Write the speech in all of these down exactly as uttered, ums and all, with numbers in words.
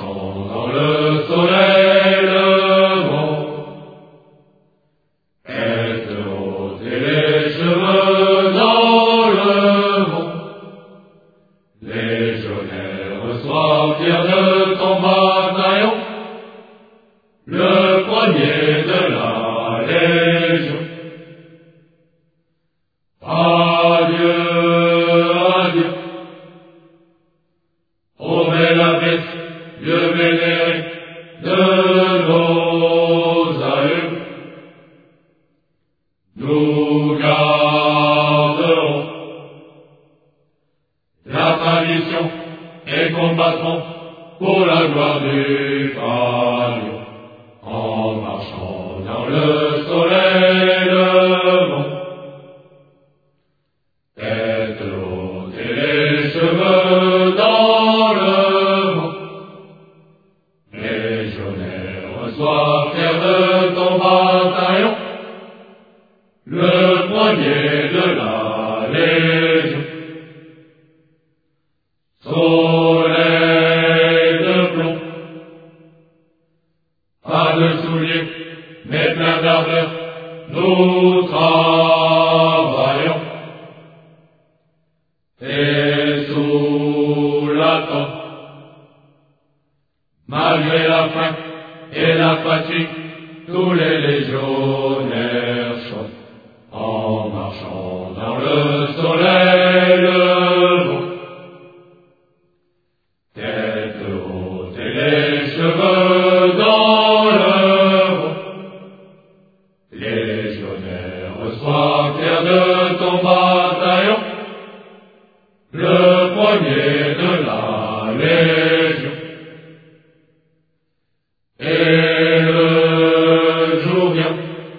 marchant dans le soleil levant, tête haute et les cheveux dans le vent, légionnaire, sois fier de ton bataillon, le premier de la Légion. Adieu, adieu, ô belle abbesse, Dieu vénéré de nos aïeux, nous garderons la tradition et combattrons pour la gloire du Palion, en marchant dans le soleil levant, tête haute et les cheveux dans le vent, légionnaire, sois fier de ton bataillon, le premier de la Légion. Soleil de plomb, pas de souliers, mais plein d'ardeur, nous travaillons. Et sous la tente, malgré la faim et la fatigue, tous les légionnaires chantent, en marchant dans le soleil levant, tête haute et les cheveux dans le vent, légionnaire, sois fier de ton bataillon, le premier de la Légion. Et le jour vient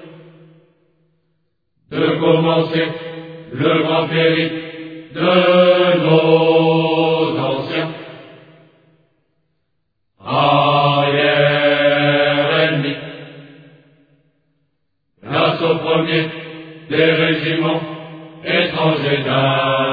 de commencer le grand périple de nos anciens. Arrière ennemi, l'assaut premier des régiments étrangers d'un